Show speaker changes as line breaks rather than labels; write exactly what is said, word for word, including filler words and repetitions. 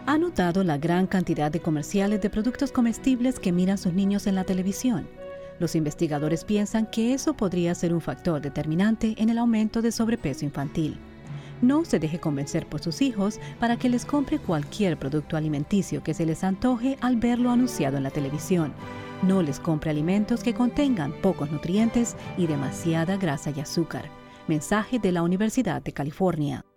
¿Ha notado la gran cantidad de comerciales de productos comestibles que miran sus niños en la televisión? Los investigadores piensan que eso podría ser un factor determinante en el aumento de sobrepeso infantil. No se deje convencer por sus hijos para que les compre cualquier producto alimenticio que se les antoje al verlo anunciado en la televisión. No les compre alimentos que contengan pocos nutrientes y demasiada grasa y azúcar. Mensaje de la Universidad de California.